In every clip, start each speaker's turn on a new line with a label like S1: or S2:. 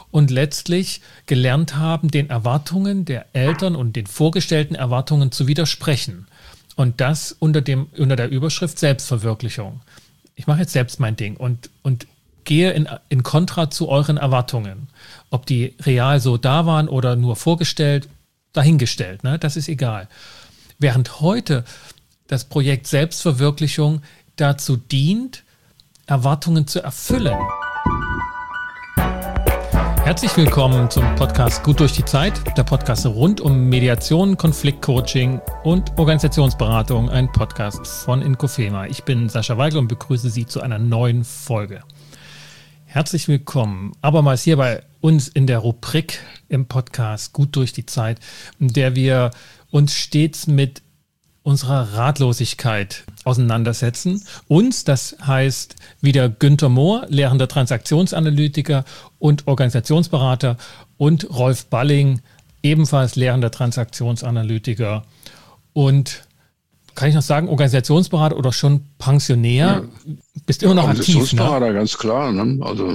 S1: und letztlich gelernt haben, den Erwartungen der Eltern und den vorgestellten Erwartungen zu widersprechen. Und das unter der Überschrift Selbstverwirklichung. Ich mache jetzt selbst mein Ding und gehe in Kontra zu euren Erwartungen. Ob die real so da waren oder nur vorgestellt, dahingestellt, ne? Das ist egal. Während heute das Projekt Selbstverwirklichung dazu dient, Erwartungen zu erfüllen. Herzlich willkommen zum Podcast Gut durch die Zeit, der Podcast rund um Mediation, Konfliktcoaching und Organisationsberatung, ein Podcast von Inkofema. Ich bin Sascha Weigel und begrüße Sie zu einer neuen Folge. Herzlich willkommen, abermals hier bei uns in der Rubrik im Podcast Gut durch die Zeit, in der wir uns stets mit unserer Ratlosigkeit auseinandersetzen. Uns, das heißt wieder Günther Mohr, lehrender Transaktionsanalytiker und Organisationsberater, und Rolf Balling, ebenfalls lehrender Transaktionsanalytiker und, kann ich noch sagen, Organisationsberater oder schon Pensionär? Ja, bist immer noch aktiv, ne?
S2: Organisationsberater, ganz klar. Ne? Also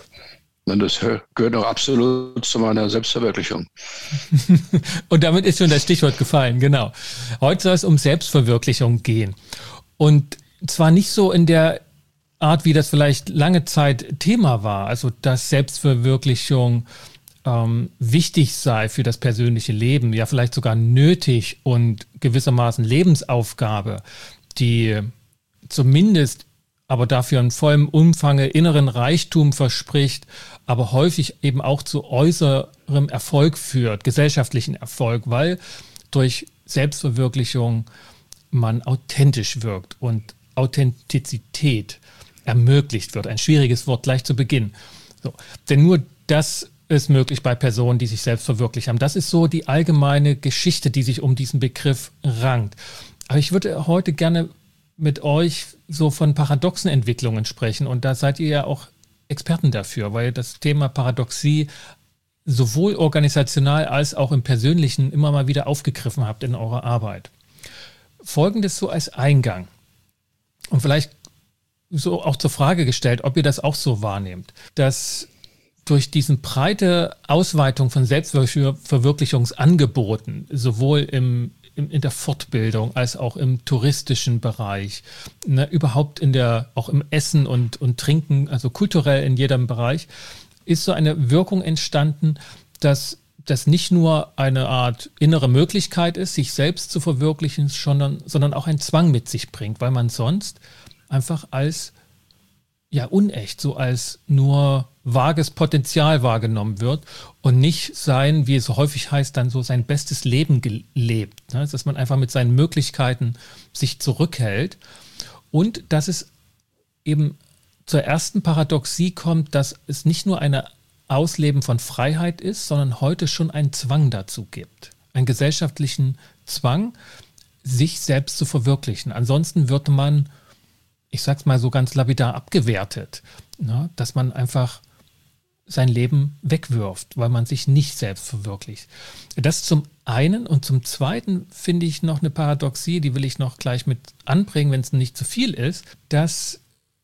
S2: das gehört auch absolut zu meiner Selbstverwirklichung.
S1: Und damit ist schon das Stichwort gefallen, genau. Heute soll es um Selbstverwirklichung gehen. Und zwar nicht so in der Art, wie das vielleicht lange Zeit Thema war, also dass Selbstverwirklichung wichtig sei für das persönliche Leben, ja vielleicht sogar nötig und gewissermaßen Lebensaufgabe, die zumindest aber dafür in vollem Umfange inneren Reichtum verspricht, aber häufig eben auch zu äußerem Erfolg führt, gesellschaftlichen Erfolg, weil durch Selbstverwirklichung man authentisch wirkt und Authentizität ermöglicht wird. Ein schwieriges Wort gleich zu Beginn. So. Denn nur das ist möglich bei Personen, die sich selbst verwirklicht haben. Das ist so die allgemeine Geschichte, die sich um diesen Begriff rankt. Aber ich würde heute gerne mit euch so von paradoxen Entwicklungen sprechen, und da seid ihr ja auch Experten dafür, weil ihr das Thema Paradoxie sowohl organisational als auch im Persönlichen immer mal wieder aufgegriffen habt in eurer Arbeit. Folgendes so als Eingang und vielleicht so auch zur Frage gestellt, ob ihr das auch so wahrnehmt, dass durch diesen breite Ausweitung von Selbstverwirklichungsangeboten, sowohl in der Fortbildung als auch im touristischen Bereich, ne, überhaupt auch im Essen und Trinken, also kulturell in jedem Bereich, ist so eine Wirkung entstanden, dass das nicht nur eine Art innere Möglichkeit ist, sich selbst zu verwirklichen, sondern auch einen Zwang mit sich bringt, weil man sonst einfach als unecht, so als nur vages Potenzial wahrgenommen wird und nicht sein, wie es so häufig heißt, dann so sein bestes Leben gelebt. Ne? Dass man einfach mit seinen Möglichkeiten sich zurückhält und dass es eben zur ersten Paradoxie kommt, dass es nicht nur ein Ausleben von Freiheit ist, sondern heute schon einen Zwang dazu gibt. Einen gesellschaftlichen Zwang, sich selbst zu verwirklichen. Ansonsten wird man, ich sag's mal so ganz lapidar, abgewertet, ne? Dass man einfach sein Leben wegwirft, weil man sich nicht selbst verwirklicht. Das zum einen, und zum zweiten finde ich noch eine Paradoxie, die will ich noch gleich mit anbringen, wenn es nicht zu viel ist, dass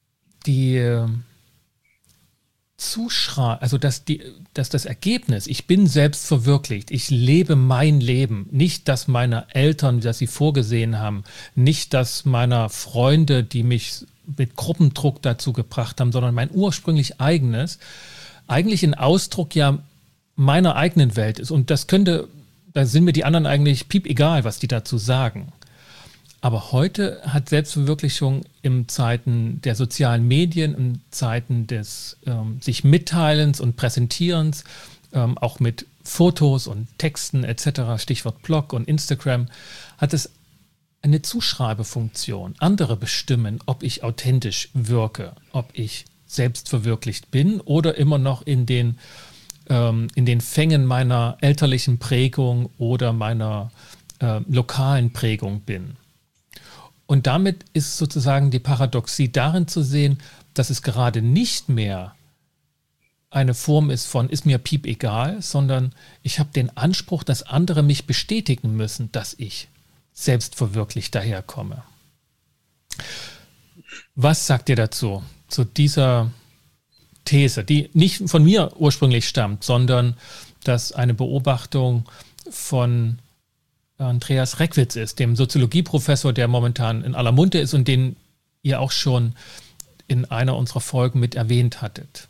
S1: dass das Ergebnis, ich bin selbst verwirklicht, ich lebe mein Leben, nicht das meiner Eltern, das sie vorgesehen haben, nicht das meiner Freunde, die mich mit Gruppendruck dazu gebracht haben, sondern mein ursprünglich eigenes, eigentlich ein Ausdruck ja meiner eigenen Welt ist. Und da sind mir die anderen eigentlich piep egal, was die dazu sagen. Aber heute hat Selbstverwirklichung in Zeiten der sozialen Medien, in Zeiten des sich Mitteilens und Präsentierens, auch mit Fotos und Texten etc., Stichwort Blog und Instagram, hat es eine Zuschreibefunktion. Andere bestimmen, ob ich authentisch wirke, ob ich selbst verwirklicht bin oder immer noch in den Fängen meiner elterlichen Prägung oder meiner lokalen Prägung bin. Und damit ist sozusagen die Paradoxie darin zu sehen, dass es gerade nicht mehr eine Form ist von ist mir piep egal, sondern ich habe den Anspruch, dass andere mich bestätigen müssen, dass ich selbstverwirklicht daherkomme. Was sagt ihr dazu, zu dieser These, die nicht von mir ursprünglich stammt, sondern dass eine Beobachtung von Andreas Reckwitz ist, dem Soziologieprofessor, der momentan in aller Munde ist und den ihr auch schon in einer unserer Folgen mit erwähnt hattet.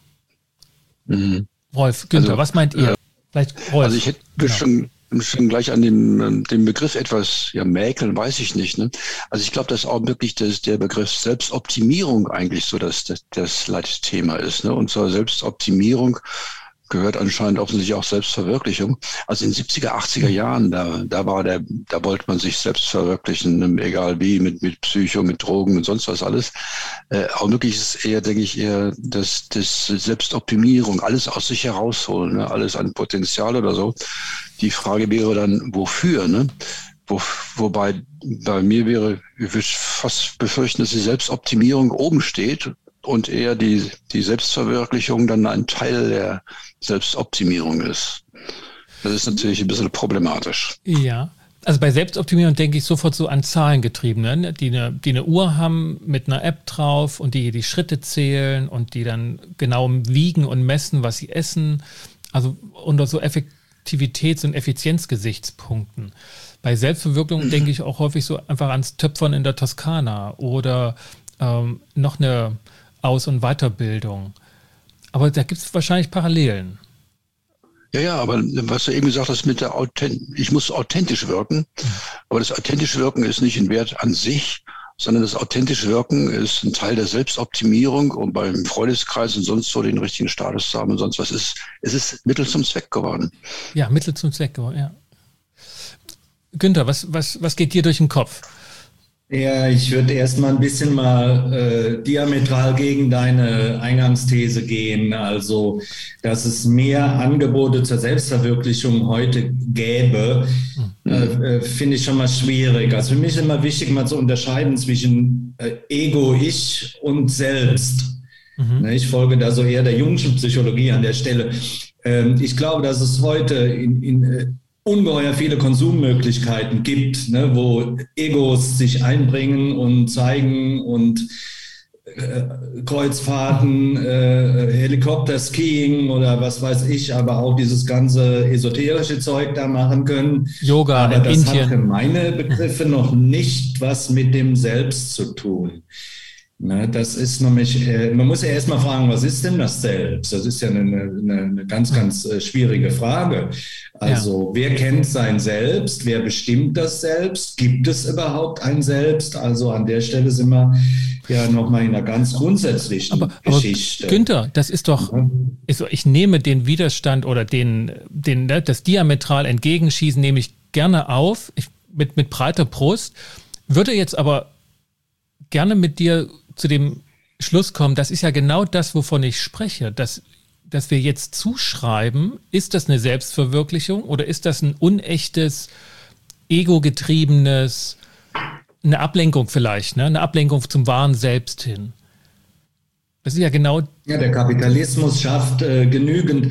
S1: Mhm. Rolf, Günther, was meint ihr?
S2: Vielleicht Rolf. Also ich hätte schon gleich an dem Begriff etwas, mäkeln, weiß ich nicht. Ne? Also ich glaube, dass auch wirklich der Begriff Selbstoptimierung eigentlich so das Leitthema ist. Ne? Und zur Selbstoptimierung gehört anscheinend offensichtlich auch Selbstverwirklichung. Also in den 70er, 80er Jahren, da wollte man sich selbst verwirklichen, egal wie, mit Psycho, mit Drogen und sonst was alles. Auch wirklich ist es eher, denke ich, das Selbstoptimierung, alles aus sich herausholen, ne? Alles an Potenzial oder so. Die Frage wäre dann, wofür, ne? Wobei bei mir ich würde fast befürchten, dass die Selbstoptimierung oben steht und eher die Selbstverwirklichung dann ein Teil der Selbstoptimierung ist. Das ist natürlich ein bisschen problematisch.
S1: Ja, also bei Selbstoptimierung denke ich sofort so an Zahlengetriebene, die eine Uhr haben mit einer App drauf und die Schritte zählen und die dann genau wiegen und messen, was sie essen. Also unter so Effektivitäts- und Effizienzgesichtspunkten. Bei Selbstverwirklichung denke ich auch häufig so einfach ans Töpfern in der Toskana oder noch eine Aus- und Weiterbildung. Aber da gibt es wahrscheinlich Parallelen.
S2: Ja, aber was du eben gesagt hast mit ich muss authentisch wirken, aber das authentische Wirken ist nicht ein Wert an sich, sondern das authentische Wirken ist ein Teil der Selbstoptimierung, um beim Freundeskreis und sonst so den richtigen Status zu haben und sonst was. Es ist Mittel zum Zweck geworden.
S1: Ja, Mittel zum Zweck geworden, ja. Günther, was geht dir durch den Kopf?
S3: Ja, ich würde erstmal ein bisschen diametral gegen deine Eingangsthese gehen. Also, dass es mehr Angebote zur Selbstverwirklichung heute gäbe, finde ich schon mal schwierig. Also für mich ist immer wichtig, mal zu unterscheiden zwischen Ego, Ich und Selbst. Ich folge da so eher der Jungschen Psychologie an der Stelle. Ich glaube, dass es heute in ungeheuer viele Konsummöglichkeiten gibt, ne, wo Egos sich einbringen und zeigen und Kreuzfahrten, Helikopterskiing oder was weiß ich, aber auch dieses ganze esoterische Zeug da machen können.
S1: Yoga
S3: aber
S1: in
S3: das
S1: Indien.
S3: hat für meine Begriffe noch nicht was mit dem Selbst zu tun. Ne, das ist nämlich, man muss ja erstmal fragen, was ist denn das Selbst? Das ist ja eine ganz, ganz schwierige Frage. Also, wer kennt sein Selbst? Wer bestimmt das Selbst? Gibt es überhaupt ein Selbst? Also an der Stelle sind wir ja nochmal in einer ganz grundsätzlichen Geschichte.
S1: Aber Günther, das ist doch, ich nehme den Widerstand oder das diametral Entgegenschießen nehme ich gerne auf, mit breiter Brust, würde jetzt aber gerne mit dir zu dem Schluss kommen, das ist ja genau das, wovon ich spreche, dass wir jetzt zuschreiben, ist das eine Selbstverwirklichung oder ist das ein unechtes, ego-getriebenes, eine Ablenkung vielleicht, ne? Eine Ablenkung zum wahren Selbst hin. Das ist ja genau...
S3: Ja, der Kapitalismus schafft genügend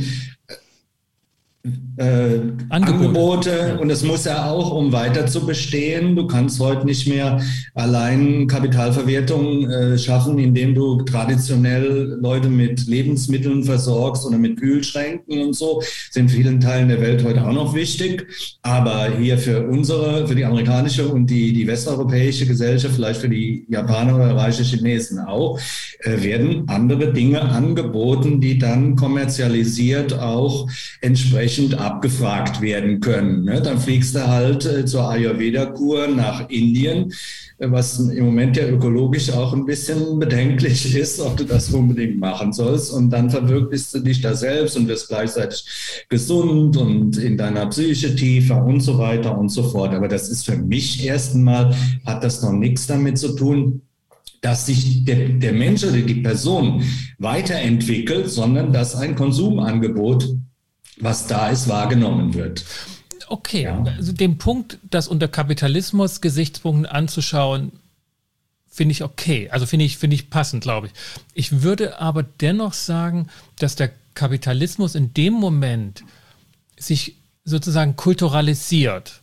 S3: Angebote und es muss ja auch, um weiter zu bestehen. Du kannst heute nicht mehr allein Kapitalverwertung schaffen, indem du traditionell Leute mit Lebensmitteln versorgst oder mit Kühlschränken und so. Sind in vielen Teilen der Welt heute auch noch wichtig. Aber hier für die amerikanische und die westeuropäische Gesellschaft, vielleicht für die Japaner oder reiche Chinesen auch, werden andere Dinge angeboten, die dann kommerzialisiert auch entsprechend abgefragt werden können. Dann fliegst du halt zur Ayurveda-Kur nach Indien, was im Moment ja ökologisch auch ein bisschen bedenklich ist, ob du das unbedingt machen sollst. Und dann verwirklichst du dich da selbst und wirst gleichzeitig gesund und in deiner Psyche tiefer und so weiter und so fort. Aber das ist für mich erstmal, hat das noch nichts damit zu tun, dass sich der Mensch oder die Person weiterentwickelt, sondern dass ein Konsumangebot, was da ist, wahrgenommen wird.
S1: Okay, also den Punkt, das unter Kapitalismus-Gesichtspunkten anzuschauen, finde ich okay. Also finde ich passend, glaube ich. Ich würde aber dennoch sagen, dass der Kapitalismus in dem Moment sich sozusagen kulturalisiert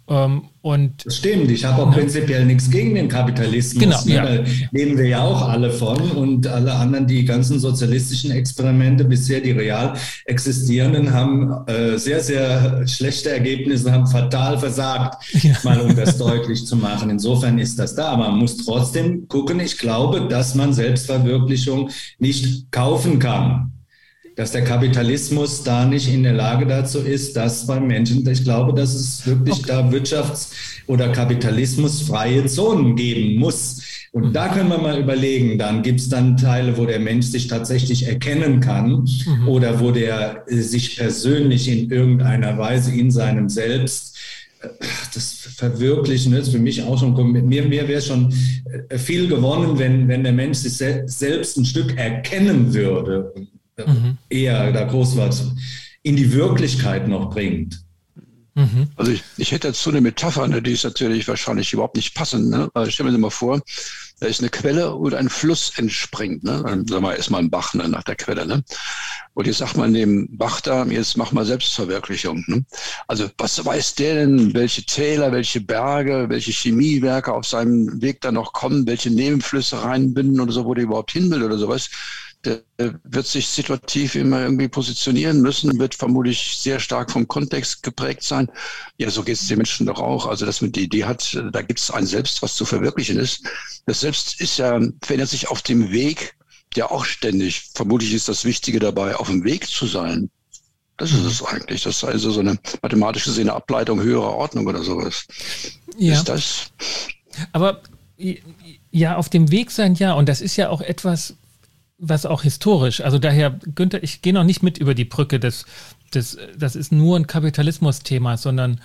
S3: Das stimmt, ich habe auch prinzipiell nichts gegen den Kapitalismus.
S1: Genau,
S3: Da leben wir ja auch alle von, und alle anderen, die ganzen sozialistischen Experimente bisher, die real existierenden, haben sehr, sehr schlechte Ergebnisse, haben fatal versagt, mal um das deutlich zu machen. Insofern ist das da, aber man muss trotzdem gucken. Ich glaube, dass man Selbstverwirklichung nicht kaufen kann. Dass der Kapitalismus da nicht in der Lage dazu ist, dass beim Menschen, ich glaube, dass es wirklich da wirtschafts- oder kapitalismusfreie Zonen geben muss. Und da können wir mal überlegen, dann gibt es dann Teile, wo der Mensch sich tatsächlich erkennen kann oder wo der sich persönlich in irgendeiner Weise in seinem Selbst das Verwirklichen ist für mich auch schon, mit mir wäre schon viel gewonnen, wenn der Mensch sich selbst ein Stück erkennen würde. Eher da groß was in die Wirklichkeit noch bringt.
S2: Also ich hätte dazu eine Metapher, ne, die ist natürlich wahrscheinlich überhaupt nicht passend. Ne? Also stellen wir uns mal vor, da ist eine Quelle oder ein Fluss entspringt. Ne? Dann sagen wir erstmal ein Bach, ne, nach der Quelle. Ne? Und jetzt sagt man dem Bach da, jetzt mach mal Selbstverwirklichung. Ne? Also was weiß der denn, welche Täler, welche Berge, welche Chemiewerke auf seinem Weg da noch kommen, welche Nebenflüsse reinbinden oder so, wo der überhaupt hin will oder sowas. Der wird sich situativ immer irgendwie positionieren müssen, wird vermutlich sehr stark vom Kontext geprägt sein. Ja, so geht es den Menschen doch auch. Also, dass man die Idee hat, da gibt es ein Selbst, was zu verwirklichen ist. Das Selbst ist ja, verändert sich auf dem Weg, ja auch ständig. Vermutlich ist das Wichtige dabei, auf dem Weg zu sein. Das ist es eigentlich. Das ist also so eine mathematisch gesehene Ableitung höherer Ordnung oder sowas.
S1: Ja.
S2: Ist das?
S1: Aber ja, auf dem Weg sein, ja. Und das ist ja auch etwas, was auch historisch, also daher, Günther, ich gehe noch nicht mit über die Brücke, das ist nur ein Kapitalismus-Thema, sondern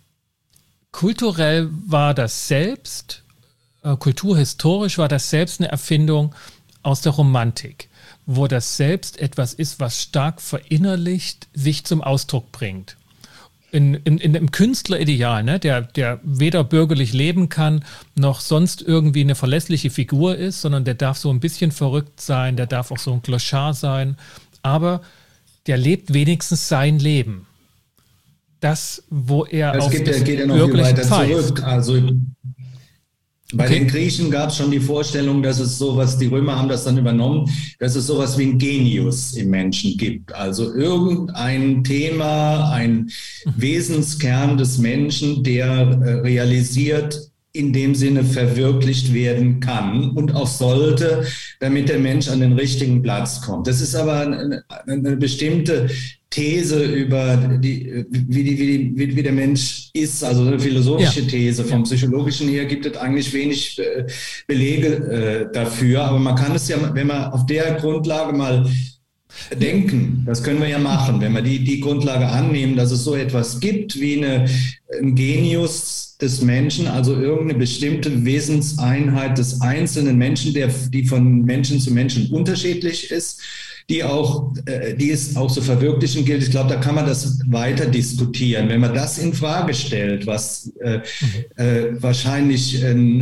S1: kulturell war das Selbst, kulturhistorisch war das Selbst eine Erfindung aus der Romantik, wo das Selbst etwas ist, was stark verinnerlicht sich zum Ausdruck bringt. Im Künstlerideal, ne, der weder bürgerlich leben kann, noch sonst irgendwie eine verlässliche Figur ist, sondern der darf so ein bisschen verrückt sein, der darf auch so ein Clochard sein, aber der lebt wenigstens sein Leben. Das, wo er
S3: das
S1: auf
S3: geht,
S1: das
S3: geht ja noch viel weiter zurück. Also bei den Griechen gab es schon die Vorstellung, dass es sowas, die Römer haben das dann übernommen, dass es sowas wie ein Genius im Menschen gibt. Also irgendein Thema, ein Wesenskern des Menschen, der realisiert, in dem Sinne verwirklicht werden kann und auch sollte, damit der Mensch an den richtigen Platz kommt. Das ist aber eine bestimmte These über wie der Mensch ist, also eine philosophische These. Vom Psychologischen her gibt es eigentlich wenig Belege dafür, aber man kann es ja, wenn man auf der Grundlage mal denken, das können wir ja machen, wenn wir die Grundlage annehmen, dass es so etwas gibt wie ein Genius des Menschen, also irgendeine bestimmte Wesenseinheit des einzelnen Menschen, die von Menschen zu Menschen unterschiedlich ist, die es auch zu verwirklichen gilt. Ich glaube, da kann man das weiter diskutieren. Wenn man das in Frage stellt, was wahrscheinlich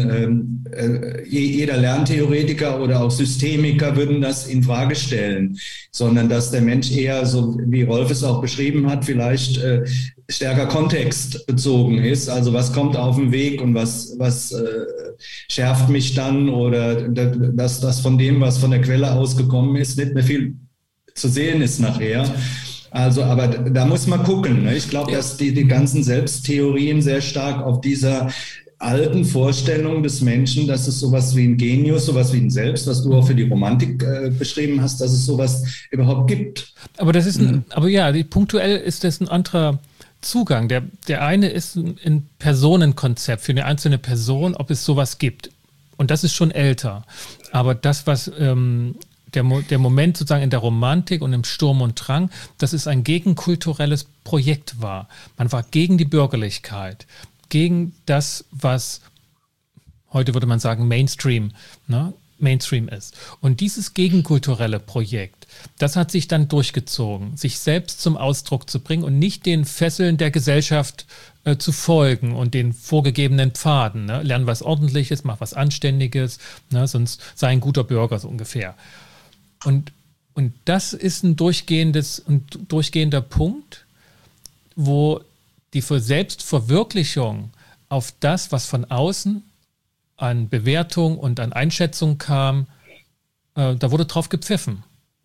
S3: jeder Lerntheoretiker oder auch Systemiker würden das in Frage stellen, sondern dass der Mensch eher, so wie Rolf es auch beschrieben hat, vielleicht stärker kontextbezogen ist. Also was kommt auf den Weg und was schärft mich dann, oder dass das von dem, was von der Quelle ausgekommen ist, nicht mehr viel zu sehen ist nachher. Also, aber da muss man gucken. Ne? Ich glaube, dass die ganzen Selbsttheorien sehr stark auf dieser alten Vorstellung des Menschen, dass es sowas wie ein Genius, sowas wie ein Selbst, was du auch für die Romantik beschrieben hast, dass es sowas überhaupt gibt.
S1: Aber das ist punktuell ist das ein anderer Zugang. Der eine ist ein Personenkonzept für eine einzelne Person, ob es sowas gibt. Und das ist schon älter. Aber das, was der Moment sozusagen in der Romantik und im Sturm und Drang, dass es ein gegenkulturelles Projekt war. Man war gegen die Bürgerlichkeit, gegen das, was heute würde man sagen Mainstream ist. Und dieses gegenkulturelle Projekt, das hat sich dann durchgezogen, sich selbst zum Ausdruck zu bringen und nicht den Fesseln der Gesellschaft zu folgen und den vorgegebenen Pfaden. Ne? Lern was Ordentliches, mach was Anständiges, ne? Sonst sei ein guter Bürger, so ungefähr. Und das ist ein durchgehender Punkt, wo die für Selbstverwirklichung auf das, was von außen an Bewertung und an Einschätzung kam, da wurde drauf gepfiffen.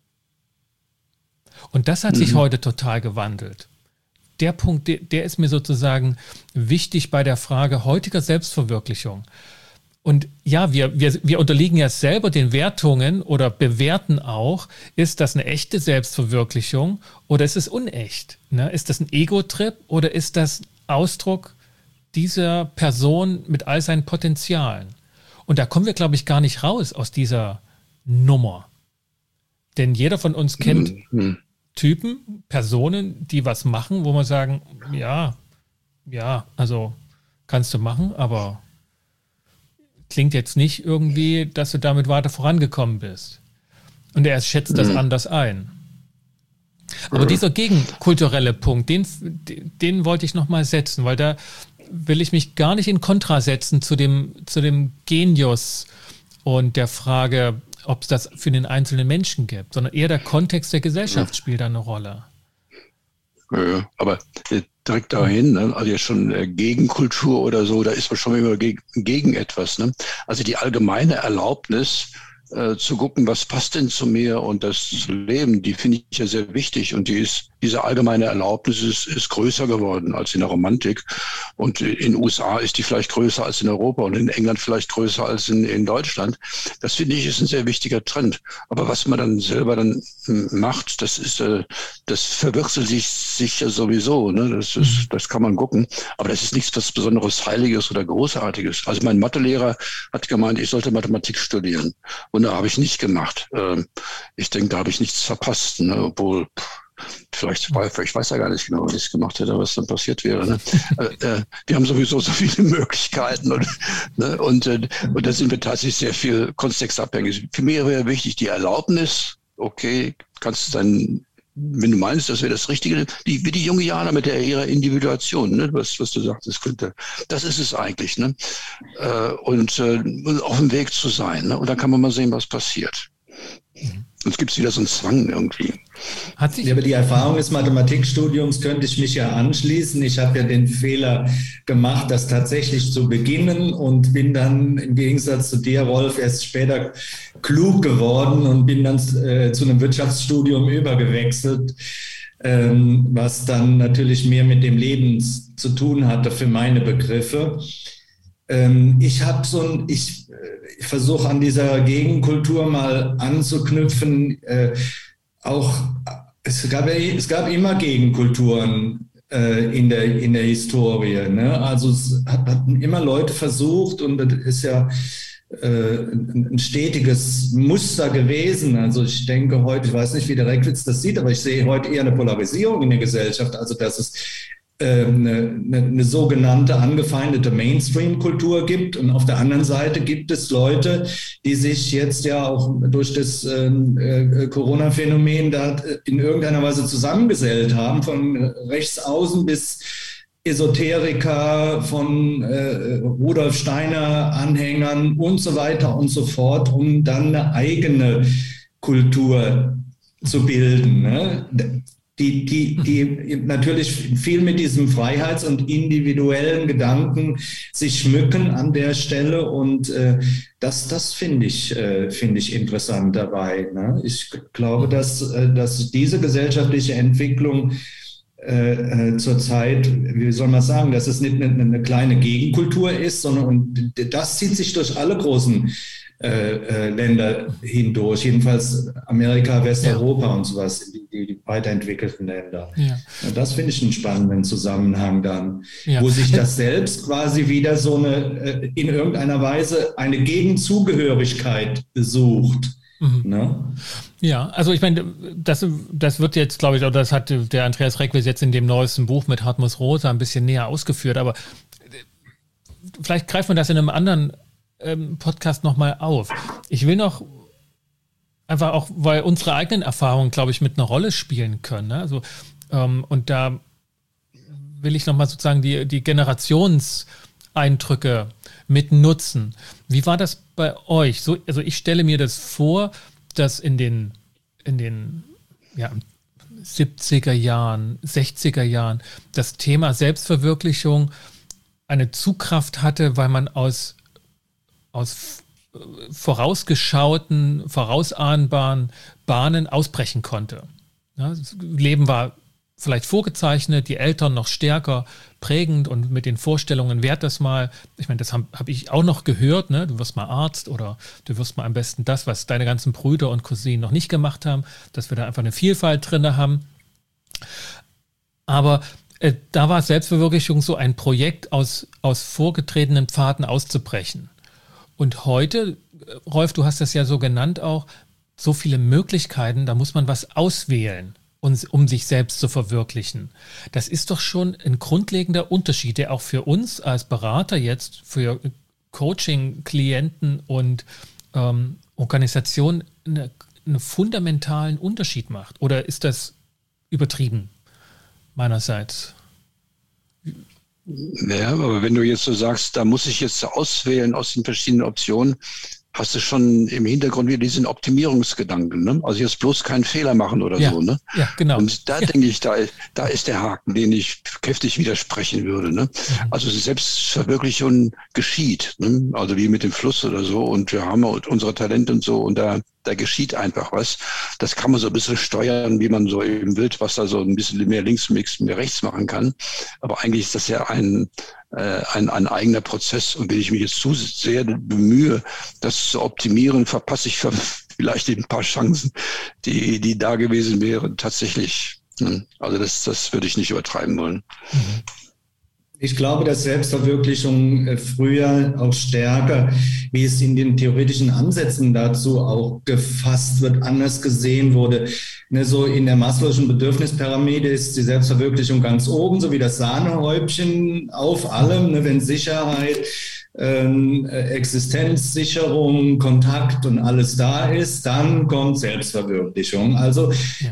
S1: Und das hat sich heute total gewandelt. Der Punkt, der ist mir sozusagen wichtig bei der Frage heutiger Selbstverwirklichung. Und ja, wir unterliegen ja selber den Wertungen oder bewerten auch, ist das eine echte Selbstverwirklichung oder ist es unecht? Ne? Ist das ein Ego-Trip oder ist das Ausdruck dieser Person mit all seinen Potenzialen? Und da kommen wir, glaube ich, gar nicht raus aus dieser Nummer. Denn jeder von uns kennt Typen, Personen, die was machen, wo man sagen, ja, also kannst du machen, aber klingt jetzt nicht irgendwie, dass du damit weiter vorangekommen bist. Und er schätzt das anders ein. Aber dieser gegenkulturelle Punkt, den wollte ich nochmal setzen, weil da will ich mich gar nicht in Kontra setzen zu dem Genius und der Frage, ob es das für den einzelnen Menschen gibt, sondern eher der Kontext der Gesellschaft spielt da eine Rolle.
S2: Ja, aber direkt dahin, ne? Also ja schon Gegenkultur oder so, da ist man schon immer gegen etwas. Ne? Also die allgemeine Erlaubnis zu gucken, was passt denn zu mir und das zu leben, die finde ich ja sehr wichtig. Und diese allgemeine Erlaubnis ist größer geworden als in der Romantik. Und in den USA ist die vielleicht größer als in Europa und in England vielleicht größer als in Deutschland. Das finde ich ist ein sehr wichtiger Trend. Aber was man dann selber dann macht, das verwechselt sich ja sowieso. Ne? Das kann man gucken. Aber das ist nichts was Besonderes Heiliges oder Großartiges. Also mein Mathelehrer hat gemeint, ich sollte Mathematik studieren. Und da habe ich nicht gemacht. Ich denke, da habe ich nichts verpasst. Ne? Obwohl, ich weiß ja gar nicht genau, was ich gemacht hätte, was dann passiert wäre. Ne? Wir haben sowieso so viele Möglichkeiten und da sind wir tatsächlich sehr viel kontextabhängig. Für mich wäre wichtig die Erlaubnis, okay, kannst du dann, wenn du meinst, das wäre das Richtige, wie die junge Jana mit ihrer Individuation, ne, was du sagtest, das ist es eigentlich, ne? Und auf dem Weg zu sein, ne? Und dann kann man mal sehen, was passiert. Sonst gibt es wieder so einen Zwang irgendwie.
S3: Aber die Erfahrung des Mathematikstudiums könnte ich mich ja anschließen. Ich habe ja den Fehler gemacht, das tatsächlich zu beginnen und bin dann im Gegensatz zu dir, Rolf, erst später klug geworden und bin dann zu einem Wirtschaftsstudium übergewechselt, was dann natürlich mehr mit dem Leben zu tun hatte für meine Begriffe. Ich versuche an dieser Gegenkultur mal anzuknüpfen. Es gab immer Gegenkulturen in der Historie. Ne? Also es hatten immer Leute versucht und das ist ja ein stetiges Muster gewesen. Also ich denke heute, ich weiß nicht, wie der Reckwitz das sieht, aber ich sehe heute eher eine Polarisierung in der Gesellschaft. Also dass es eine sogenannte angefeindete Mainstream-Kultur gibt. Und auf der anderen Seite gibt es Leute, die sich jetzt ja auch durch das Corona-Phänomen da in irgendeiner Weise zusammengesellt haben, von Rechtsaußen bis Esoteriker, von Rudolf Steiner-Anhängern und so weiter und so fort, um dann eine eigene Kultur zu bilden, ne? Die natürlich viel mit diesem Freiheits- und individuellen Gedanken sich schmücken an der Stelle und das finde ich interessant dabei. Ne? Ich glaube, dass diese gesellschaftliche Entwicklung zurzeit, wie soll man sagen, dass es nicht eine kleine Gegenkultur ist, sondern und das zieht sich durch alle großen Länder hindurch, jedenfalls Amerika, Westeuropa und sowas, die weiterentwickelten Länder. Ja. Das finde ich einen spannenden Zusammenhang dann, wo sich das selbst quasi wieder so in irgendeiner Weise eine Gegenzugehörigkeit sucht. Ne?
S1: Ja, also ich meine, das wird jetzt, glaube ich, oder das hat der Andreas Reckwitz jetzt in dem neuesten Buch mit Hartmut Rosa ein bisschen näher ausgeführt, aber vielleicht greift man das in einem anderen Podcast nochmal auf. Ich will noch einfach auch, weil unsere eigenen Erfahrungen, glaube ich, mit einer Rolle spielen können. Ne? Also, und da will ich nochmal sozusagen die Generationseindrücke mit nutzen. Wie war das bei euch? Also ich stelle mir das vor, dass in den 70er Jahren, 60er Jahren das Thema Selbstverwirklichung eine Zugkraft hatte, weil man aus vorausgeschauten, vorausahnbaren Bahnen ausbrechen konnte. Ja, das Leben war vielleicht vorgezeichnet, die Eltern noch stärker prägend und mit den Vorstellungen, werd das mal. Ich meine, das hab ich auch noch gehört, ne? Du wirst mal Arzt oder du wirst mal am besten das, was deine ganzen Brüder und Cousinen noch nicht gemacht haben, dass wir da einfach eine Vielfalt drin haben. Aber da war Selbstverwirklichung so ein Projekt, aus vorgetretenen Pfaden auszubrechen. Und heute, Rolf, du hast das ja so genannt auch, so viele Möglichkeiten, da muss man was auswählen, um sich selbst zu verwirklichen. Das ist doch schon ein grundlegender Unterschied, der auch für uns als Berater jetzt, für Coaching-Klienten und Organisationen einen fundamentalen Unterschied macht. Oder ist das übertrieben meinerseits?
S2: Ja, aber wenn du jetzt so sagst, da muss ich jetzt auswählen aus den verschiedenen Optionen, hast du schon im Hintergrund wieder diesen Optimierungsgedanken, ne? Also jetzt bloß keinen Fehler machen oder so, ne?
S1: Ja, genau.
S2: Und da denke ich, da ist der Haken, den ich kräftig widersprechen würde, ne? Also Selbstverwirklichung geschieht, ne? Also wie mit dem Fluss oder so, und wir haben unsere Talente und so, und da geschieht einfach was. Das kann man so ein bisschen steuern, wie man so im Wildwasser so ein bisschen mehr links, mehr rechts machen kann. Aber eigentlich ist das ja ein eigener Prozess. Und wenn ich mich jetzt zu sehr bemühe, das zu optimieren, verpasse ich vielleicht ein paar Chancen, die da gewesen wären, tatsächlich. Also das würde ich nicht übertreiben wollen.
S3: Ich glaube, dass Selbstverwirklichung früher auch stärker, wie es in den theoretischen Ansätzen dazu auch gefasst wird, anders gesehen wurde. Ne, so in der Maslow'schen Bedürfnispyramide ist die Selbstverwirklichung ganz oben, so wie das Sahnehäubchen auf allem, ne, wenn Sicherheit, Existenzsicherung, Kontakt und alles da ist, dann kommt Selbstverwirklichung. Also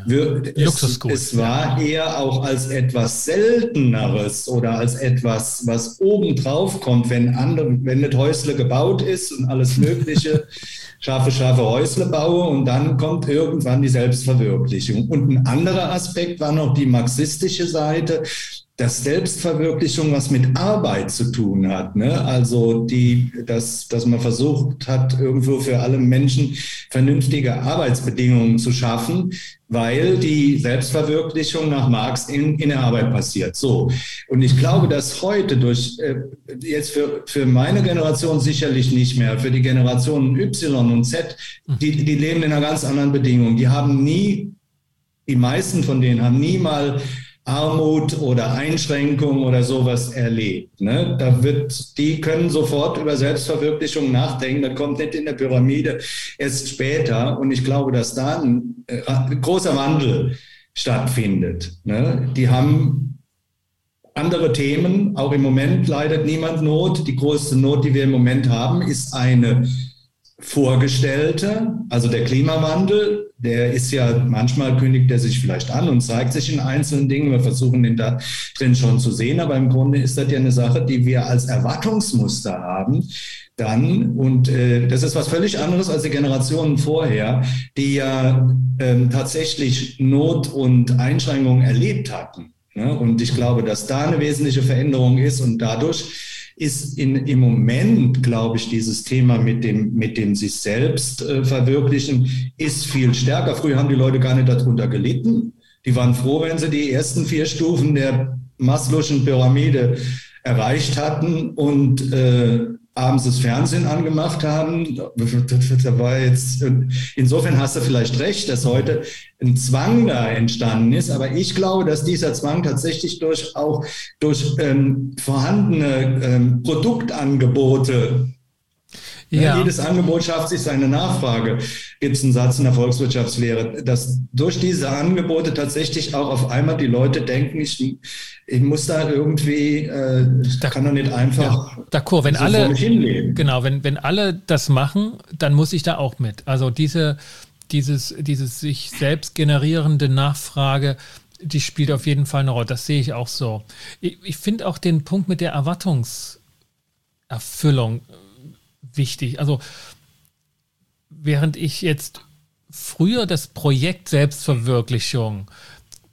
S3: es war eher auch als etwas Selteneres oder als etwas, was obendrauf kommt, wenn das Häusle gebaut ist und alles Mögliche, scharfe Häusle baue, und dann kommt irgendwann die Selbstverwirklichung. Und ein anderer Aspekt war noch die marxistische Seite, dass Selbstverwirklichung was mit Arbeit zu tun hat, ne? Also dass man versucht hat, irgendwo für alle Menschen vernünftige Arbeitsbedingungen zu schaffen, weil die Selbstverwirklichung nach Marx in der Arbeit passiert. So. Und ich glaube, dass heute jetzt für meine Generation sicherlich nicht mehr, für die Generationen Y und Z, die leben in einer ganz anderen Bedingung. Die meisten von denen haben nie mal Armut oder Einschränkung oder sowas erlebt. Ne? Die können sofort über Selbstverwirklichung nachdenken. Das kommt nicht in der Pyramide, erst später. Und ich glaube, dass da ein großer Wandel stattfindet. Ne? Die haben andere Themen. Auch im Moment leidet niemand Not. Die größte Not, die wir im Moment haben, ist eine vorgestellte, also der Klimawandel. Der ist ja, manchmal kündigt er sich vielleicht an und zeigt sich in einzelnen Dingen. Wir versuchen den da drin schon zu sehen, aber im Grunde ist das ja eine Sache, die wir als Erwartungsmuster haben. Das ist was völlig anderes als die Generationen vorher, die ja tatsächlich Not und Einschränkungen erlebt hatten. Ne? Und ich glaube, dass da eine wesentliche Veränderung ist, und dadurch ist im Moment, glaube ich, dieses Thema mit dem sich selbst verwirklichen, ist viel stärker. Früher haben die Leute gar nicht darunter gelitten. Die waren froh, wenn sie die ersten 4 Stufen der Maslow'schen Pyramide erreicht hatten und abends das Fernsehen angemacht haben. Da war jetzt, insofern hast du vielleicht recht, dass heute ein Zwang da entstanden ist. Aber ich glaube, dass dieser Zwang tatsächlich durch vorhandene Produktangebote, jedes Angebot schafft sich seine Nachfrage, gibt es einen Satz in der Volkswirtschaftslehre, dass durch diese Angebote tatsächlich auch auf einmal die Leute denken, ich muss da irgendwie, kann doch nicht einfach
S1: d'accord, wenn
S3: so
S1: alle,
S3: vor mich hinleben.
S1: Genau, wenn alle das machen, dann muss ich da auch mit. Also dieses sich selbst generierende Nachfrage, die spielt auf jeden Fall eine Rolle. Das sehe ich auch so. Ich finde auch den Punkt mit der Erwartungserfüllung wichtig. Also während ich jetzt früher das Projekt Selbstverwirklichung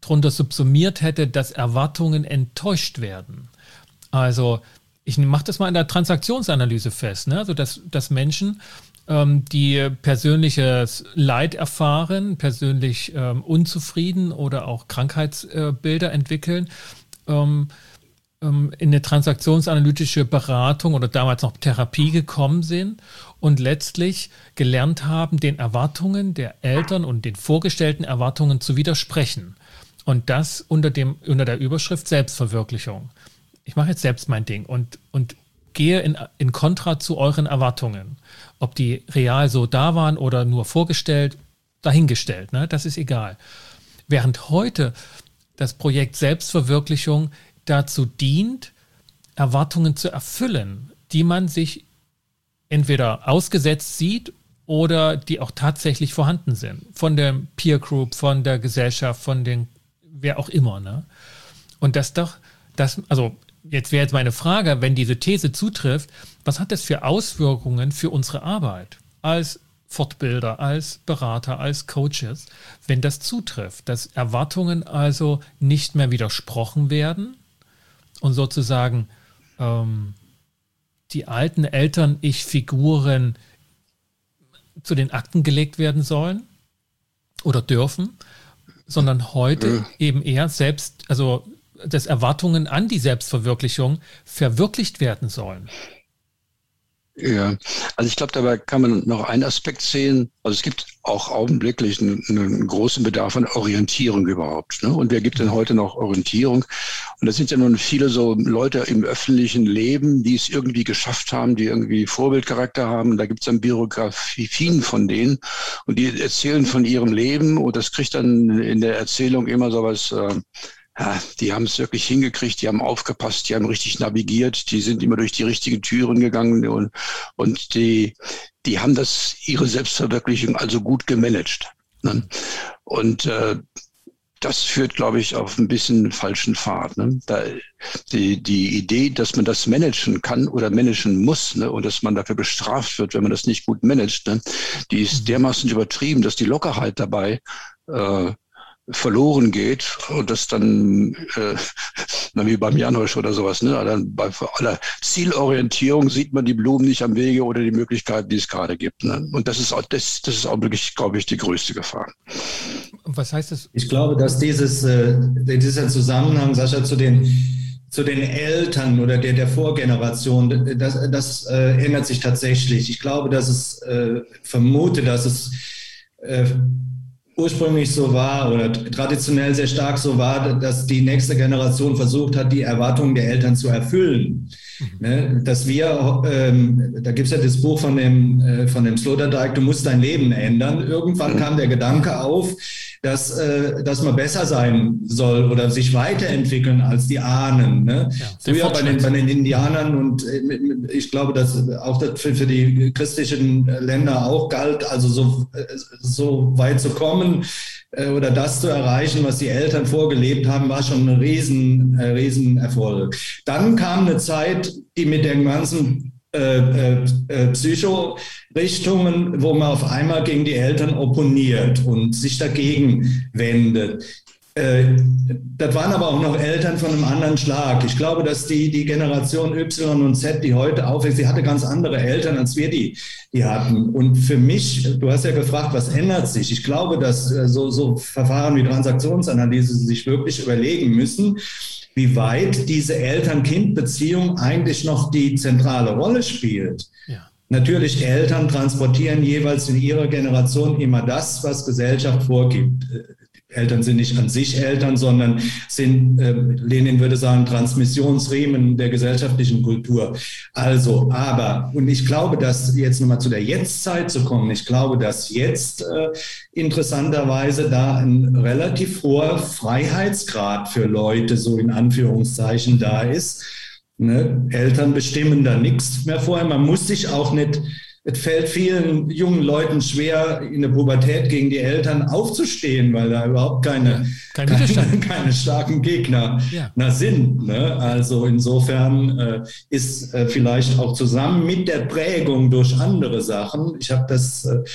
S1: drunter subsumiert hätte, dass Erwartungen enttäuscht werden. Also ich mache das mal in der Transaktionsanalyse fest, ne? Also dass Menschen, die persönliches Leid erfahren, persönlich unzufrieden oder auch Krankheitsbilder entwickeln, in eine transaktionsanalytische Beratung oder damals noch Therapie gekommen sind und letztlich gelernt haben, den Erwartungen der Eltern und den vorgestellten Erwartungen zu widersprechen. Und das unter der Überschrift Selbstverwirklichung. Ich mache jetzt selbst mein Ding und gehe in Kontra zu euren Erwartungen. Ob die real so da waren oder nur vorgestellt, dahingestellt, ne? Das ist egal. Während heute das Projekt Selbstverwirklichung dazu dient, Erwartungen zu erfüllen, die man sich entweder ausgesetzt sieht oder die auch tatsächlich vorhanden sind. Von der Peer Group, von der Gesellschaft, von den, wer auch immer, ne? Und jetzt wäre meine Frage, wenn diese These zutrifft, was hat das für Auswirkungen für unsere Arbeit als Fortbilder, als Berater, als Coaches, wenn das zutrifft, dass Erwartungen also nicht mehr widersprochen werden und sozusagen die alten Eltern-Ich-Figuren zu den Akten gelegt werden sollen oder dürfen, sondern heute eben eher selbst, also dass Erwartungen an die Selbstverwirklichung verwirklicht werden sollen.
S2: Ja, also ich glaube, dabei kann man noch einen Aspekt sehen. Also es gibt auch augenblicklich einen großen Bedarf an Orientierung überhaupt, ne? Und wer gibt denn heute noch Orientierung? Und das sind ja nun viele so Leute im öffentlichen Leben, die es irgendwie geschafft haben, die irgendwie Vorbildcharakter haben. Da gibt es dann Biografien von denen und die erzählen von ihrem Leben und das kriegt dann in der Erzählung immer sowas, ja, die haben es wirklich hingekriegt, die haben aufgepasst, die haben richtig navigiert, die sind immer durch die richtigen Türen gegangen und die haben ihre Selbstverwirklichung also gut gemanagt, ne? Und das führt, glaube ich, auf ein bisschen falschen Pfad, ne? Die Idee, dass man das managen kann oder managen muss, ne? Und dass man dafür bestraft wird, wenn man das nicht gut managt, ne? Die ist dermaßen übertrieben, dass die Lockerheit dabei verloren geht und das dann wie beim Janosch oder sowas, ne? Dann bei aller Zielorientierung sieht man die Blumen nicht am Wege oder die Möglichkeiten, die es gerade gibt, ne? Und das ist auch wirklich, glaube ich, die größte Gefahr.
S1: Was heißt das?
S3: Ich glaube, dass dieser Zusammenhang, Sascha, zu den Eltern oder der Vorgeneration, das ändert sich tatsächlich. Ich glaube, dass es vermute, dass es ursprünglich so war oder traditionell sehr stark so war, dass die nächste Generation versucht hat, die Erwartungen der Eltern zu erfüllen. Ne? Dass wir, da gibt es ja das Buch von dem Sloterdijk, du musst dein Leben ändern. Irgendwann kam der Gedanke auf, dass man besser sein soll oder sich weiterentwickeln als die Ahnen. Ne? Ja, früher bei den Indianern und ich glaube, dass auch das für die christlichen Länder auch galt, also so weit zu kommen oder das zu erreichen, was die Eltern vorgelebt haben, war schon ein riesen Erfolg. Dann kam eine Zeit, die mit den ganzen Psychorichtungen, wo man auf einmal gegen die Eltern opponiert und sich dagegen wendet. Das waren aber auch noch Eltern von einem anderen Schlag. Ich glaube, dass die Generation Y und Z, die heute aufwächst, die hatte ganz andere Eltern, als wir die hatten. Und für mich, du hast ja gefragt, was ändert sich? Ich glaube, dass so Verfahren wie Transaktionsanalyse sich wirklich überlegen müssen, wie weit diese Eltern-Kind-Beziehung eigentlich noch die zentrale Rolle spielt. Ja. Natürlich, Eltern transportieren jeweils in ihrer Generation immer das, was Gesellschaft vorgibt. Eltern sind nicht an sich Eltern, sondern sind, Lenin würde sagen, Transmissionsriemen der gesellschaftlichen Kultur. Also, und ich glaube, dass jetzt nochmal zu der Jetztzeit zu kommen, ich glaube, dass jetzt interessanterweise da ein relativ hoher Freiheitsgrad für Leute, so in Anführungszeichen, da ist. Ne? Eltern bestimmen da nichts mehr vorher. Man muss sich auch nicht. Es fällt vielen jungen Leuten schwer, in der Pubertät gegen die Eltern aufzustehen, weil da überhaupt keine starken Gegner sind. Ne? Also insofern ist vielleicht auch zusammen mit der Prägung durch andere Sachen, ich habe das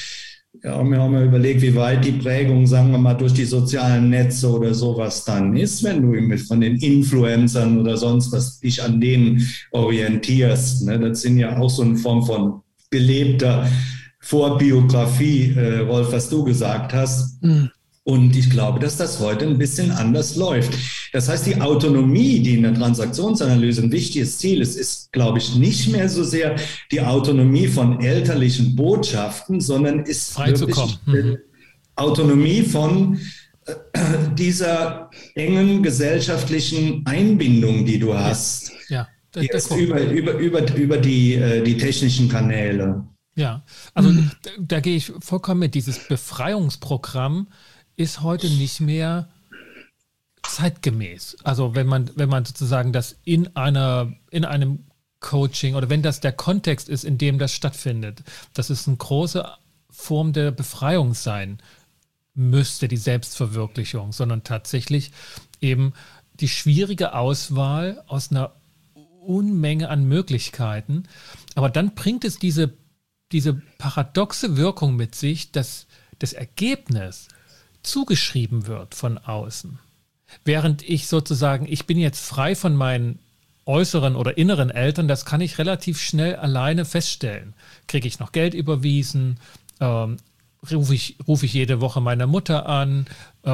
S3: Ja, wir haben ja überlegt, wie weit die Prägung, sagen wir mal, durch die sozialen Netze oder sowas dann ist, wenn du von den Influencern oder sonst was dich an denen orientierst. Ne? Das sind ja auch so eine Form von gelebter Vorbiografie, Rolf, was du gesagt hast. Und ich glaube, dass das heute ein bisschen anders läuft. Das heißt, die Autonomie, die in der Transaktionsanalyse ein wichtiges Ziel ist, ist, glaube ich, nicht mehr so sehr die Autonomie von elterlichen Botschaften, sondern ist wirklich Autonomie von dieser engen gesellschaftlichen Einbindung, die du hast.
S1: Ja.
S3: Jetzt über die technischen Kanäle.
S1: Ja, also da gehe ich vollkommen mit. Dieses Befreiungsprogramm ist heute nicht mehr zeitgemäß. Also wenn man sozusagen das in einem Coaching oder wenn das der Kontext ist, in dem das stattfindet, dass es eine große Form der Befreiung sein müsste, die Selbstverwirklichung, sondern tatsächlich eben die schwierige Auswahl aus einer Unmenge an Möglichkeiten. Aber dann bringt es diese paradoxe Wirkung mit sich, dass das Ergebnis zugeschrieben wird von außen. Während ich bin jetzt frei von meinen äußeren oder inneren Eltern, das kann ich relativ schnell alleine feststellen. Kriege ich noch Geld überwiesen? Rufe ich jede Woche meine Mutter an?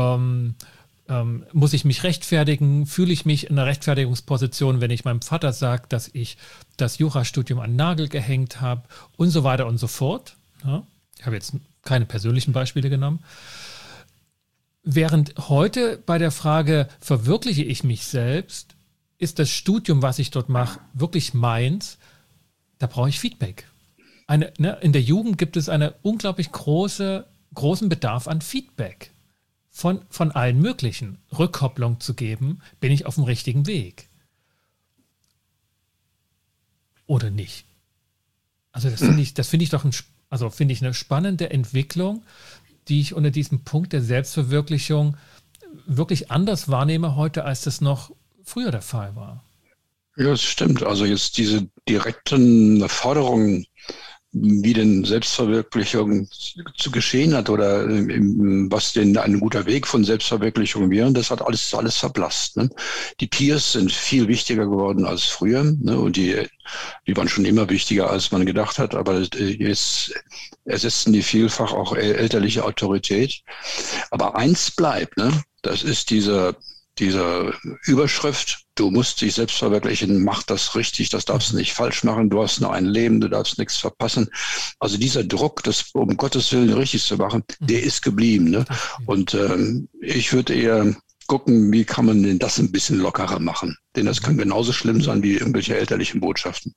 S1: Muss ich mich rechtfertigen? Fühle ich mich in einer Rechtfertigungsposition, wenn ich meinem Vater sage, dass ich das Jurastudium an den Nagel gehängt habe und so weiter und so fort? Ja, ich habe jetzt keine persönlichen Beispiele genommen. Während heute bei der Frage, verwirkliche ich mich selbst, ist das Studium, was ich dort mache, wirklich meins? Da brauche ich Feedback. In der Jugend gibt es einen unglaublich großen Bedarf an Feedback. Von allen möglichen Rückkopplung zu geben, bin ich auf dem richtigen Weg? Oder nicht? Also das finde ich doch eine spannende Entwicklung, die ich unter diesem Punkt der Selbstverwirklichung wirklich anders wahrnehme heute, als das noch früher der Fall war.
S2: Ja, das stimmt. Also jetzt diese direkten Forderungen, wie denn Selbstverwirklichung zu geschehen hat oder was denn ein guter Weg von Selbstverwirklichung wäre, das hat alles verblasst. Ne? Die Peers sind viel wichtiger geworden als früher, ne? Und die waren schon immer wichtiger, als man gedacht hat, aber jetzt ersetzen die vielfach auch elterliche Autorität. Aber eins bleibt, ne? Das ist diese Überschrift, du musst dich selbst verwirklichen, mach das richtig, das darfst du nicht falsch machen, du hast nur ein Leben, du darfst nichts verpassen. Also dieser Druck, das um Gottes Willen richtig zu machen, der ist geblieben. Ne? Und ich würde eher gucken, wie kann man denn das ein bisschen lockerer machen. Denn das kann genauso schlimm sein wie irgendwelche elterlichen Botschaften.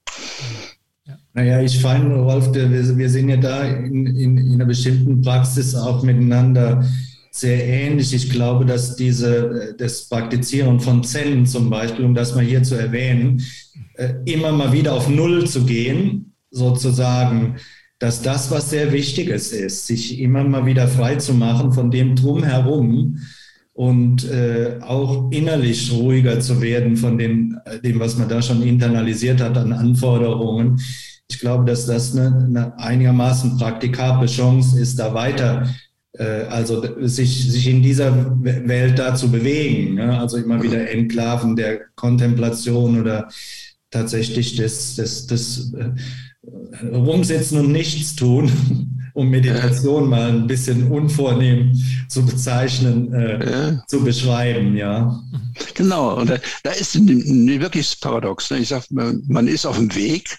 S3: Naja, ich finde, Rolf, wir sind ja da in einer bestimmten Praxis auch miteinander sehr ähnlich. Ich glaube, dass das Praktizieren von Zen zum Beispiel, um das mal hier zu erwähnen, immer mal wieder auf Null zu gehen, sozusagen, dass das, was sehr Wichtiges ist, sich immer mal wieder frei zu machen von dem Drumherum und auch innerlich ruhiger zu werden von dem, was man da schon internalisiert hat an Anforderungen. Ich glaube, dass das eine einigermaßen praktikable Chance ist, da weiter also sich in dieser Welt da zu bewegen, ne? Also immer wieder Enklaven der Kontemplation oder tatsächlich das Rumsitzen und Nichtstun, um Meditation mal ein bisschen unvornehm zu bezeichnen, zu beschreiben, ja.
S2: Genau, und da ist wirklich paradox. Ne? Ich sage, man ist auf dem Weg,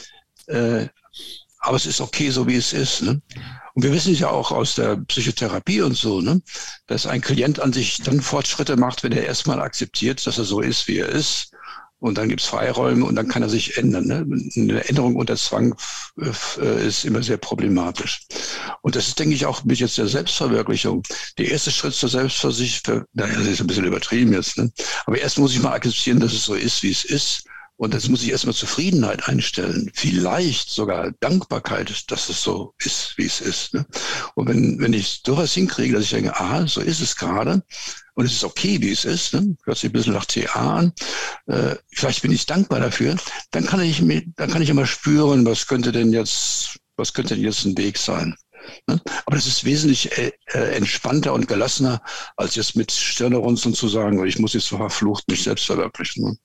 S2: aber es ist okay, so wie es ist. Ne? Und wir wissen ja auch aus der Psychotherapie und so, ne, dass ein Klient an sich dann Fortschritte macht, wenn er erstmal akzeptiert, dass er so ist, wie er ist. Und dann gibt es Freiräume und dann kann er sich ändern. Ne? Eine Änderung unter Zwang ist immer sehr problematisch. Und das ist, denke ich, auch mit jetzt der Selbstverwirklichung. Der erste Schritt zur Selbstversicherung, das ist ein bisschen übertrieben jetzt, ne? Aber erst muss ich mal akzeptieren, dass es so ist, wie es ist. Und jetzt muss ich erstmal Zufriedenheit einstellen, vielleicht sogar Dankbarkeit, dass es so ist, wie es ist. Ne? Und wenn ich sowas hinkriege, dass ich denke, aha, so ist es gerade und es ist okay, wie es ist, ne? Hört sich ein bisschen nach TA an, vielleicht bin ich dankbar dafür, dann kann ich immer spüren, was könnte denn jetzt ein Weg sein. Ne? Aber das ist wesentlich entspannter und gelassener, als jetzt mit Stirnerunzeln zu sagen, ich muss jetzt verflucht mich selbst verwirklichen. Ne?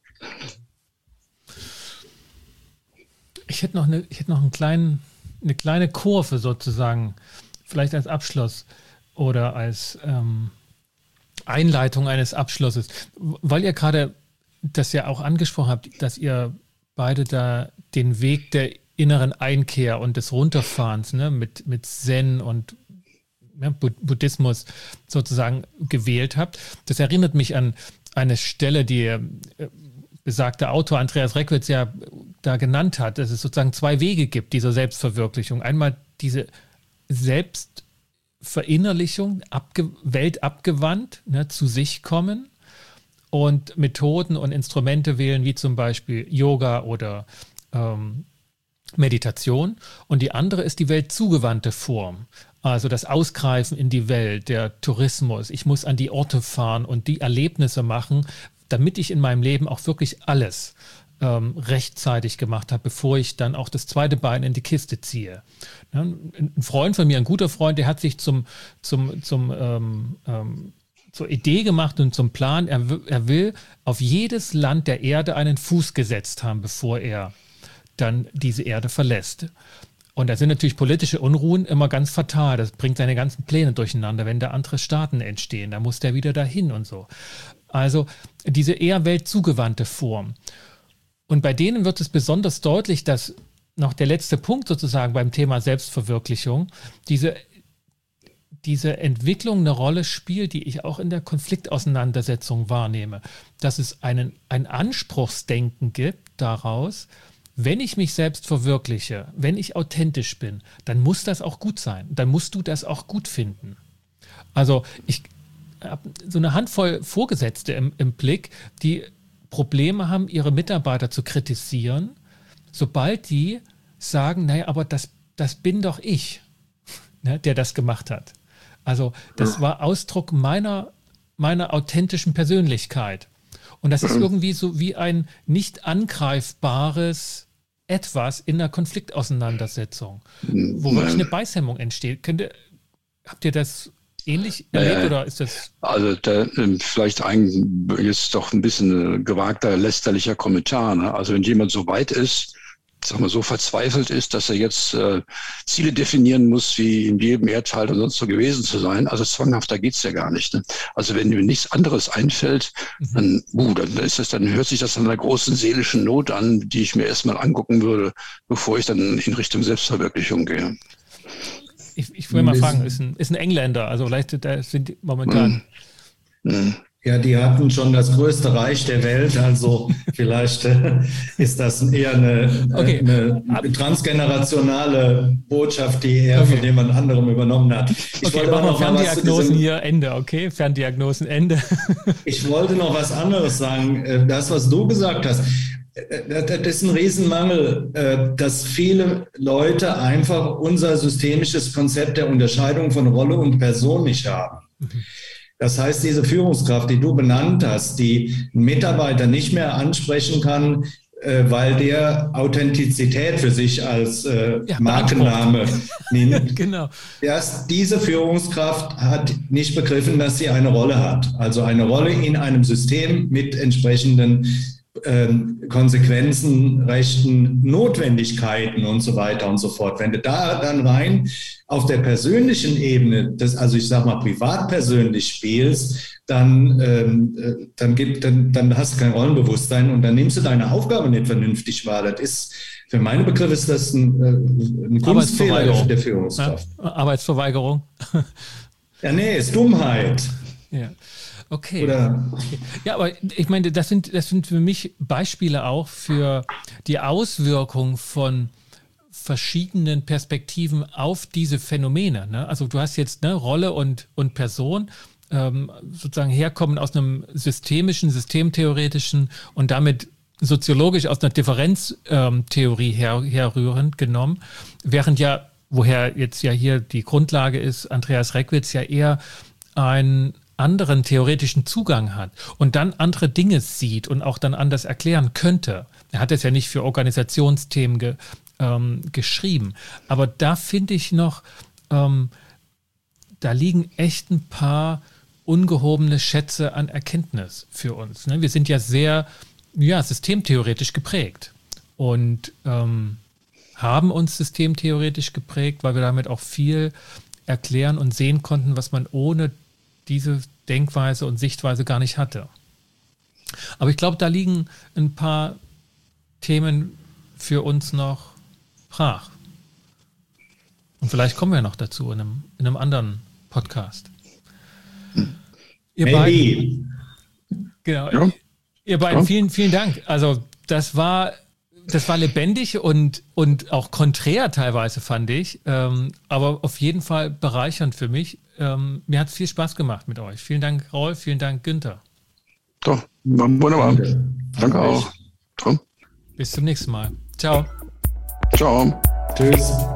S1: Ich hätte noch eine kleine Kurve sozusagen, vielleicht als Abschluss oder als Einleitung eines Abschlusses, weil ihr gerade das ja auch angesprochen habt, dass ihr beide da den Weg der inneren Einkehr und des Runterfahrens, ne, mit Zen und Buddhismus sozusagen gewählt habt. Das erinnert mich an eine Stelle, die besagter Autor Andreas Reckwitz ja da genannt hat, dass es sozusagen zwei Wege gibt dieser Selbstverwirklichung. Einmal diese Selbstverinnerlichung, weltabgewandt, ne, zu sich kommen und Methoden und Instrumente wählen, wie zum Beispiel Yoga oder Meditation. Und die andere ist die weltzugewandte Form. Also das Ausgreifen in die Welt, der Tourismus. Ich muss an die Orte fahren und die Erlebnisse machen, damit ich in meinem Leben auch wirklich alles rechtzeitig gemacht habe, bevor ich dann auch das zweite Bein in die Kiste ziehe. Ein Freund von mir, ein guter Freund, der hat sich zur Idee gemacht und zum Plan, er will auf jedes Land der Erde einen Fuß gesetzt haben, bevor er dann diese Erde verlässt. Und da sind natürlich politische Unruhen immer ganz fatal. Das bringt seine ganzen Pläne durcheinander, wenn da andere Staaten entstehen. Da muss der wieder dahin und so. Also diese eher weltzugewandte Form. Und bei denen wird es besonders deutlich, dass noch der letzte Punkt sozusagen beim Thema Selbstverwirklichung, diese Entwicklung eine Rolle spielt, die ich auch in der Konfliktauseinandersetzung wahrnehme. Dass es ein Anspruchsdenken gibt daraus, wenn ich mich selbst verwirkliche, wenn ich authentisch bin, dann muss das auch gut sein. Dann musst du das auch gut finden. Also ich habe so eine Handvoll Vorgesetzte im Blick, die Probleme haben, ihre Mitarbeiter zu kritisieren, sobald die sagen, naja, aber das bin doch ich, ne, der das gemacht hat. Also das war Ausdruck meiner authentischen Persönlichkeit. Und das ist irgendwie so wie ein nicht angreifbares Etwas in einer Konfliktauseinandersetzung, wo wirklich eine Beißhemmung entsteht. Habt ihr das ähnlich erlebt oder ist das? Also
S2: vielleicht jetzt doch ein bisschen gewagter, lästerlicher Kommentar. Ne? Also wenn jemand so weit ist, sag mal, so verzweifelt ist, dass er jetzt Ziele definieren muss, wie in jedem Erdteil und sonst so gewesen zu sein. Also zwanghafter geht's ja gar nicht. Ne? Also wenn mir nichts anderes einfällt, dann hört sich das an einer großen seelischen Not an, die ich mir erstmal angucken würde, bevor ich dann in Richtung Selbstverwirklichung gehe.
S1: Ich will mal fragen, ist ein Engländer, also vielleicht da sind die momentan.
S3: Ja, die hatten schon das größte Reich der Welt, also vielleicht ist das eher eine transgenerationale Botschaft, die er von jemand anderem übernommen hat.
S1: Machen wir Ferndiagnosen hier, Ende, okay? Ferndiagnosen, Ende.
S3: Ich wollte noch was anderes sagen. Das, was du gesagt hast, das ist ein Riesenmangel, dass viele Leute einfach unser systemisches Konzept der Unterscheidung von Rolle und Person nicht haben. Das heißt, diese Führungskraft, die du benannt hast, die einen Mitarbeiter nicht mehr ansprechen kann, weil der Authentizität für sich als Markenname nimmt.
S1: Genau.
S3: Diese Führungskraft hat nicht begriffen, dass sie eine Rolle hat. Also eine Rolle in einem System mit entsprechenden Konsequenzen, Rechten, Notwendigkeiten und so weiter und so fort. Wenn du da dann rein auf der persönlichen Ebene, also ich sag mal privat-persönlich spielst, dann hast du kein Rollenbewusstsein und dann nimmst du deine Aufgabe nicht vernünftig wahr. Das ist, für meine Begriffe ist das ein Kunstfehler der Führungskraft.
S1: Ja, Arbeitsverweigerung.
S3: Ja, nee, ist Dummheit.
S1: Ja. Okay. Ja, aber ich meine, das sind für mich Beispiele auch für die Auswirkung von verschiedenen Perspektiven auf diese Phänomene. Ne? Also du hast jetzt Rolle und Person sozusagen herkommen aus einem systemischen, systemtheoretischen und damit soziologisch aus einer Differenztheorie herrührend genommen, während ja, woher jetzt ja hier die Grundlage ist, Andreas Reckwitz ja eher einen anderen theoretischen Zugang hat und dann andere Dinge sieht und auch dann anders erklären könnte. Er hat es ja nicht für Organisationsthemen geschrieben. Aber da finde ich noch da liegen echt ein paar ungehobene Schätze an Erkenntnis für uns. Ne? Wir sind ja sehr systemtheoretisch geprägt und haben uns systemtheoretisch geprägt, weil wir damit auch viel erklären und sehen konnten, was man ohne diese Denkweise und Sichtweise gar nicht hatte. Aber ich glaube, da liegen ein paar Themen für uns noch brach. Und vielleicht kommen wir noch dazu in einem anderen Podcast. Ihr beiden, genau, ja. Ihr beiden, vielen, vielen Dank. Also das war lebendig und auch konträr teilweise, fand ich, aber auf jeden Fall bereichernd für mich. Mir hat es viel Spaß gemacht mit euch. Vielen Dank, Raul, vielen Dank, Günther.
S2: Doch, wunderbar. Danke auch.
S1: Bis zum nächsten Mal. Ciao.
S2: Ciao.
S3: Tschüss.